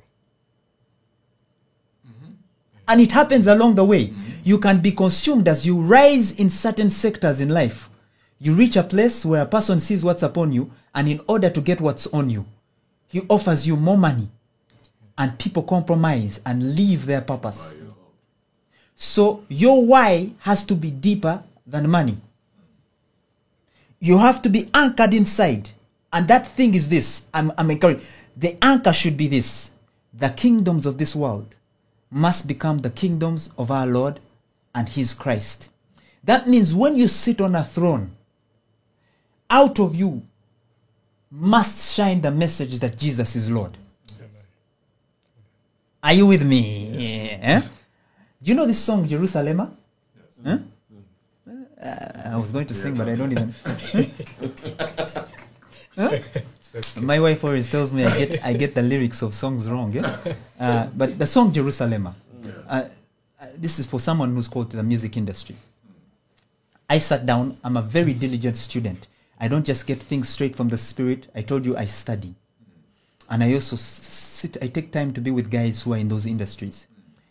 And it happens along the way. You can be consumed as you rise in certain sectors in life. You reach a place where a person sees what's upon you, and in order to get what's on you, he offers you more money. And people compromise and leave their purpose. So your why has to be deeper than money. You have to be anchored inside. And that thing is this. I'm encouraging. The anchor should be this. The kingdoms of this world must become the kingdoms of our Lord and his Christ. That means when you sit on a throne, out of you must shine the message that Jesus is Lord. Are you with me? Yes. Yeah. Do you know this song, Jerusalem? Yes. Huh? I was going to sing, but I don't even. Huh? My wife always tells me I get the lyrics of songs wrong. Yeah? But the song Jerusalem, this is for someone who's called to the music industry. I sat down. I'm a very diligent student. I don't just get things straight from the Spirit. I told you I study. And I also I take time to be with guys who are in those industries.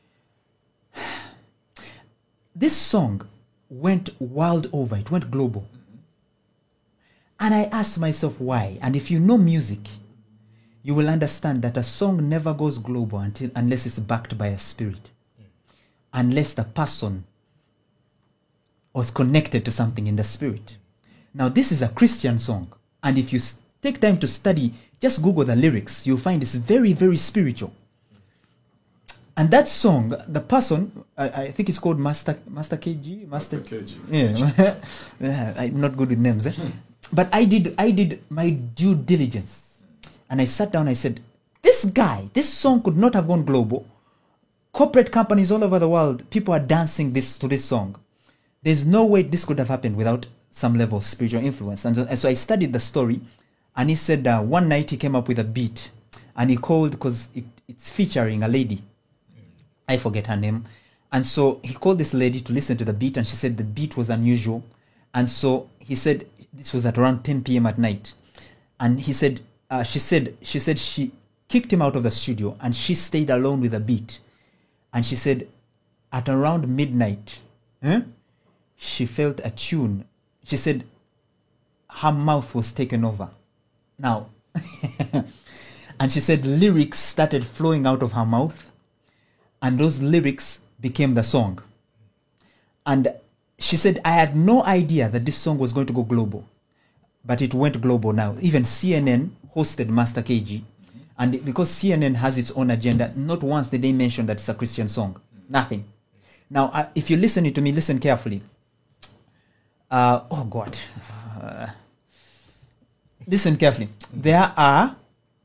This song went world over. It went global. And I asked myself why. And if you know music, you will understand that a song never goes global unless it's backed by a spirit. Unless the person was connected to something in the spirit. Now, this is a Christian song. And if you take time to study, just Google the lyrics, you'll find it's very, very spiritual. And that song, the person, I think it's called Master KG? Master KG. Yeah. I'm not good with names. But I did my due diligence. And I sat down, I said, this song could not have gone global. Corporate companies all over the world, people are dancing to this song. There's no way this could have happened without some level of spiritual influence. And so I studied the story, and he said one night he came up with a beat, and he called, because it's featuring a lady. I forget her name. And so he called this lady to listen to the beat, and she said the beat was unusual. And so he said, this was at around 10 p.m. at night. And he said, she said she kicked him out of the studio, and she stayed alone with the beat. And she said, at around midnight, she felt a tune. She said her mouth was taken over. Now, and she said lyrics started flowing out of her mouth, and those lyrics became the song. And she said, I had no idea that this song was going to go global, but it went global now. Even CNN hosted Master KG, and because CNN has its own agenda, not once did they mention that it's a Christian song. Nothing. Now, if you're listening to me, listen carefully. Oh God. Listen carefully. There are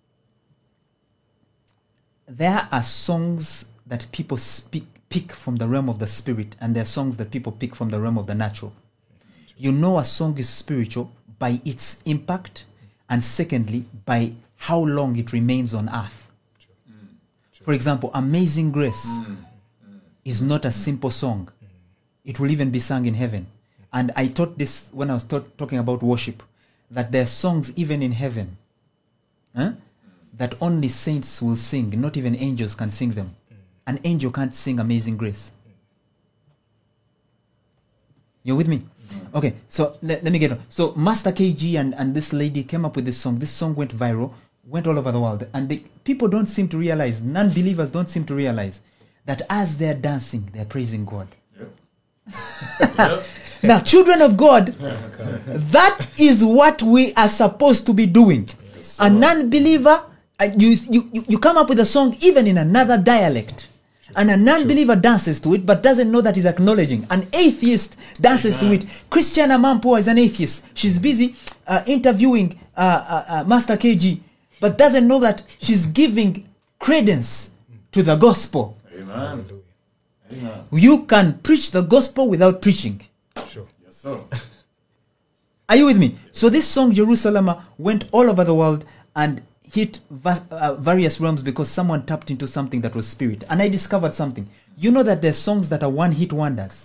songs that people pick from the realm of the spirit, and there are songs that people pick from the realm of the natural. You know a song is spiritual by its impact, and secondly, by how long it remains on earth. For example, Amazing Grace is not a simple song. It will even be sung in heaven. And I taught this when I was talking about worship, that there are songs even in heaven that only saints will sing. Not even angels can sing them. An angel can't sing Amazing Grace. You're with me? Okay, so let me get on. So Master KG and this lady came up with this song. This song went viral, went all over the world. And people don't seem to realize, non-believers don't seem to realize, that as they're dancing, they're praising God. Yep. Now, children of God, that is what we are supposed to be doing. A non-believer, you come up with a song even in another dialect, and a non-believer dances to it but doesn't know that he's acknowledging. An atheist dances to it. Christiana Mampoa is an atheist. She's busy interviewing Master KG, but doesn't know that she's giving credence to the gospel. Amen. Amen. You can preach the gospel without preaching. Sure. Yes, sir. Are you with me? So this song, Jerusalem, went all over the world and hit various realms because someone tapped into something that was spirit. And I discovered something. You know that there's songs that are one-hit wonders.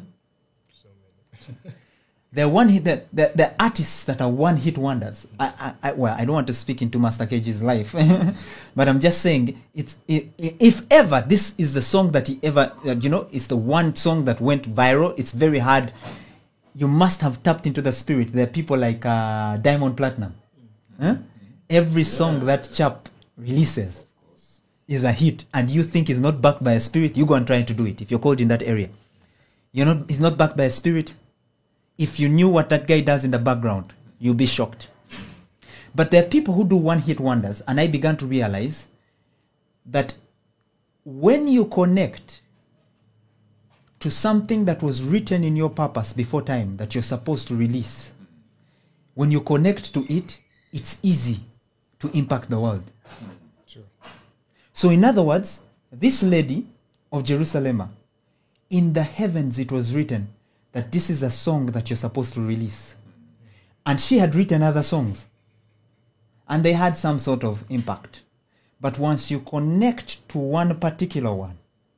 They're the artists that are one-hit wonders. I don't want to speak into Master KG's life, but I'm just saying, if ever this is the song that he ever, it's the one song that went viral. It's very hard. You must have tapped into the spirit. There are people like Diamond Platinum. Huh? Every song that chap releases is a hit, and you think it's not backed by a spirit, you go and try to do it. If you're called in that area, it's not backed by a spirit. If you knew what that guy does in the background, you'll be shocked. But there are people who do one-hit wonders, and I began to realize that when you connect to something that was written in your purpose before time that you're supposed to release, when you connect to it, it's easy to impact the world. Sure. So in other words, this lady of Jerusalem, in the heavens it was written that this is a song that you're supposed to release. And she had written other songs. And they had some sort of impact. But once you connect to one particular one,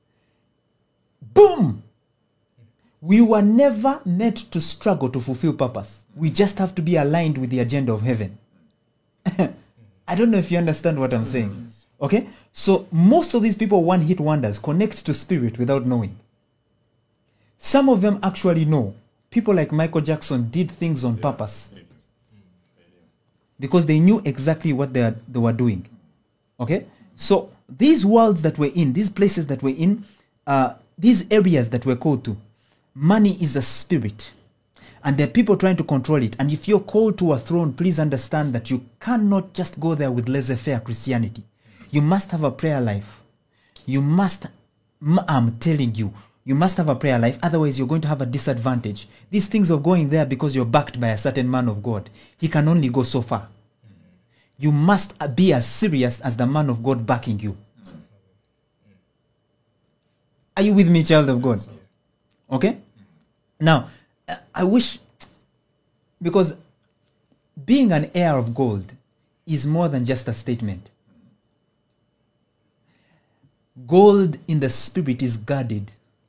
boom! We were never meant to struggle to fulfill purpose. We just have to be aligned with the agenda of heaven. I don't know if you understand what I'm saying. Okay? So most of these people one-hit wonders connect to spirit without knowing. Some of them actually know. People like Michael Jackson did things on purpose because they knew exactly what they were doing. Okay? So these worlds that we're in, these places that we're in, these areas that we're called to, money is a spirit. And there are people trying to control it. And if you're called to a throne, please understand that you cannot just go there with laissez-faire Christianity. You must have a prayer life. You must, I'm telling you, you must have a prayer life. Otherwise, you're going to have a disadvantage. These things of going there because you're backed by a certain man of God, he can only go so far. You must be as serious as the man of God backing you. Are you with me, child of God? Okay? Now, I wish, because being an heir of gold is more than just a statement. Gold in the spirit is guarded.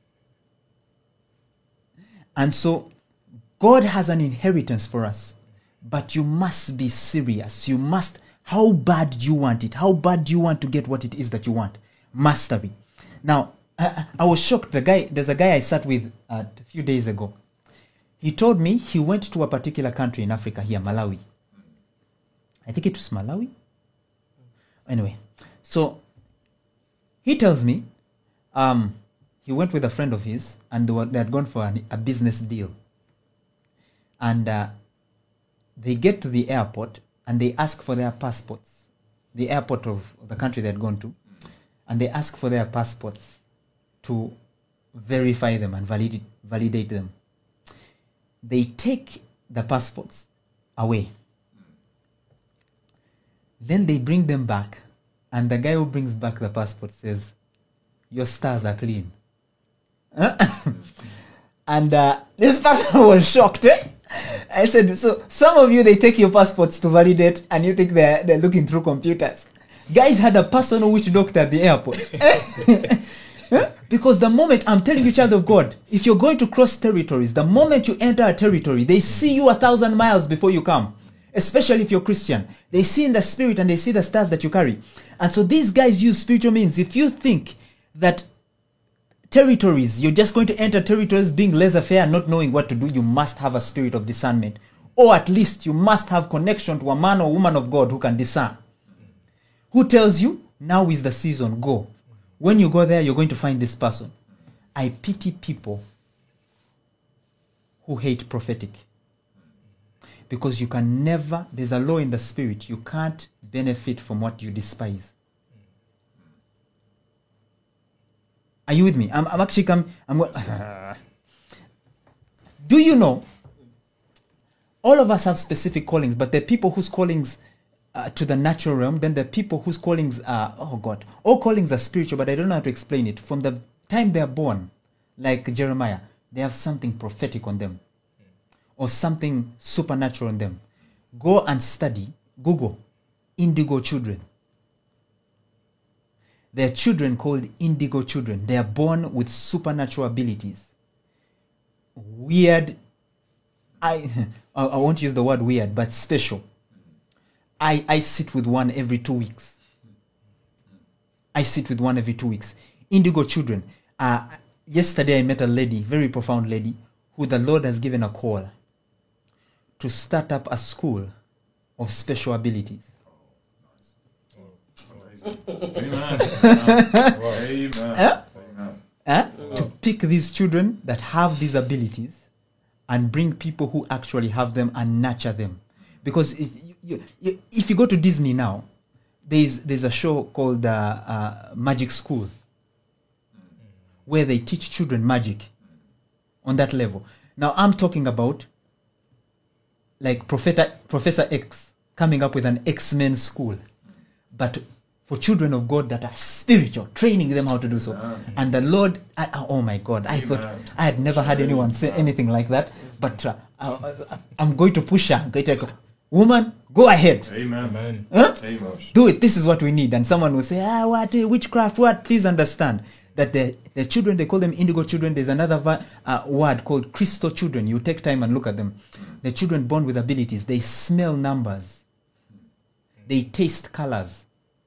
And so, God has an inheritance for us. But you must be serious. You must, how bad do you want it? How bad do you want to get what it is that you want? Mastery. Now, I was shocked. There's a guy I sat with a few days ago. He told me he went to a particular country in Africa here, Malawi. I think it was Malawi. Anyway, so he tells me he went with a friend of his and they had gone for a business deal. And they get to the airport and they ask for their passports. The airport of the country they had gone to. And they ask for their passports to verify them and validate them. They take the passports away. Then they bring them back. And the guy who brings back the passport says, your stars are clean. And this person was shocked. I said, so some of you, they take your passports to validate and you think they're looking through computers. Guys had a personal witch doctor at the airport. Because the moment, I'm telling you, child of God, if you're going to cross territories, the moment you enter a territory, they see you 1,000 miles before you come. Especially if you're Christian. They see in the spirit and they see the stars that you carry. And so these guys use spiritual means. If you think that territories, you're just going to enter territories being laissez-faire, not knowing what to do, you must have a spirit of discernment. Or at least you must have connection to a man or woman of God who can discern. Who tells you, now is the season, go. When you go there, you're going to find this person. I pity people who hate prophetic. Because you can never, there's a law in the spirit, you can't benefit from what you despise. Are you with me? I'm actually do you know, all of us have specific callings, but there are people whose callings to the natural realm, then there are people whose callings are, all callings are spiritual, but I don't know how to explain it. From the time they are born, like Jeremiah, they have something prophetic on them or something supernatural on them. Go and study, Google, indigo children. There are children called indigo children. They are born with supernatural abilities. Weird, I won't use the word weird, but special. I sit with one every 2 weeks. Indigo children. Yesterday I met a lady, very profound lady, who the Lord has given a call to start up a school of special abilities. Amen. To pick these children that have these abilities and bring people who actually have them and nurture them. Because if you go to Disney now, there's a show called Magic School where they teach children magic on that level. Now I'm talking about like Professor X coming up with an X-Men school, but for children of God that are spiritual, training them how to do so. And the Lord, oh my God, I thought I had never had anyone say anything like that, but I'm going to push her. I'm going to go, woman, go ahead. Amen. Huh? Amen. Do it. This is what we need. And someone will say, what, witchcraft, what? Please understand that the children, they call them indigo children. There's another word called crystal children. You take time and look at them. The children born with abilities. They smell numbers. They taste colors.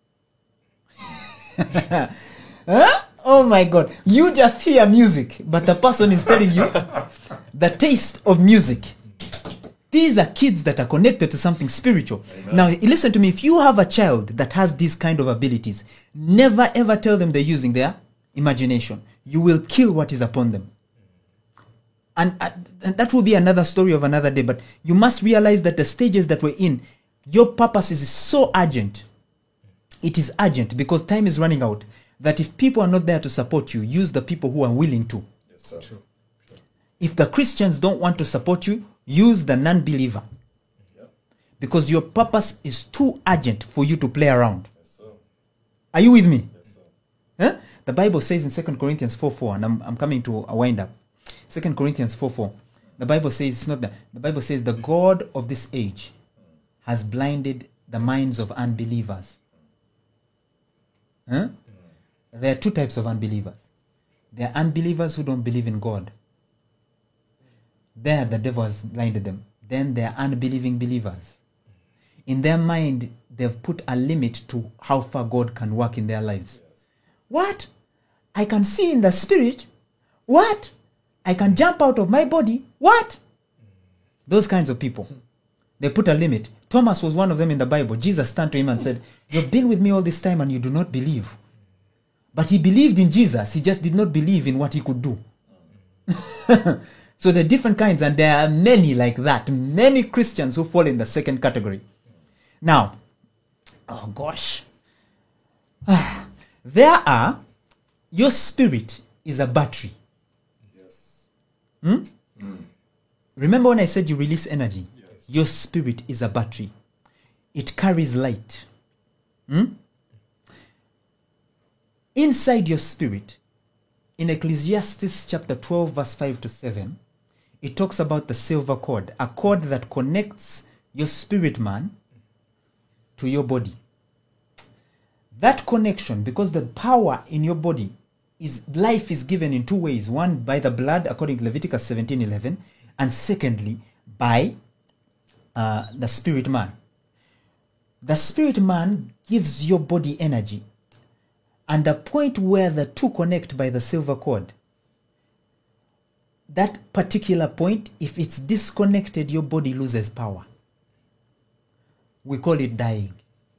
Huh? Oh my God. You just hear music, but the person is telling you the taste of music. These are kids that are connected to something spiritual. Amen. Now, listen to me. If you have a child that has these kind of abilities, never ever tell them they're using their imagination. You will kill what is upon them. And that will be another story of another day. But you must realize that the stages that we're in, your purpose is so urgent. It is urgent because time is running out. That if people are not there to support you, use the people who are willing to. Yes, sir. Sure. If the Christians don't want to support you, use the non-believer. Yep. Because your purpose is too urgent for you to play around. Yes, sir. Are you with me? Yes, sir. Huh? The Bible says in 2 Corinthians 4:4, and I'm coming to a wind up. 2 Corinthians 4:4. The Bible says it's not that. The Bible says the God of this age has blinded the minds of unbelievers. Huh? There are two types of unbelievers. There are unbelievers who don't believe in God. There, the devil has blinded them. Then there are unbelieving believers. In their mind, they've put a limit to how far God can work in their lives. Yes. What? I can see in the spirit? What? I can jump out of my body? What? Those kinds of people. They put a limit. Thomas was one of them in the Bible. Jesus turned to him and said, "You've been with me all this time and you do not believe." But he believed in Jesus. He just did not believe in what he could do. So there are different kinds, and there are many like that. Many Christians who fall in the second category. Now, oh gosh. Your spirit is a battery. Yes. Remember when I said you release energy? Yes. Your spirit is a battery. It carries light. Inside your spirit, in Ecclesiastes chapter 12, verse 5 to 7, it talks about the silver cord, a cord that connects your spirit man to your body. That connection, because the power in your body is, life is given in two ways. One, by the blood, according to Leviticus 17:11, and secondly, by the spirit man. The spirit man gives your body energy. And the point where the two connect by the silver cord, that particular point, if it's disconnected, your body loses power. We call it dying.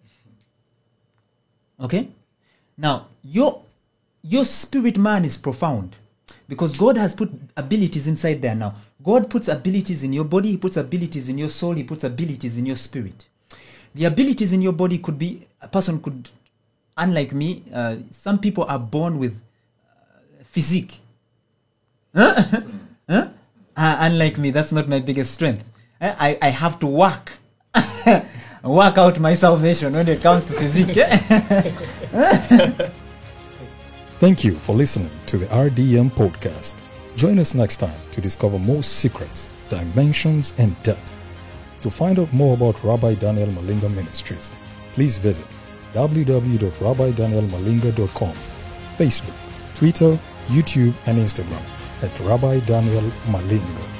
Okay? Now, your spirit man is profound because God has put abilities inside there now. God puts abilities in your body, He puts abilities in your soul, He puts abilities in your spirit. The abilities in your body could be, a person could, unlike me, some people are born with physique. Unlike me, that's not my biggest strength. I have to work out my salvation when it comes to physique. Thank you for listening to the RDM podcast. Join us next time to discover more secrets, dimensions, and depth. To find out more about Rabbi Daniel Malinga Ministries, please visit www.rabbidanielmalinga.com, Facebook, Twitter, YouTube, and Instagram at Rabbi Daniel Malinga.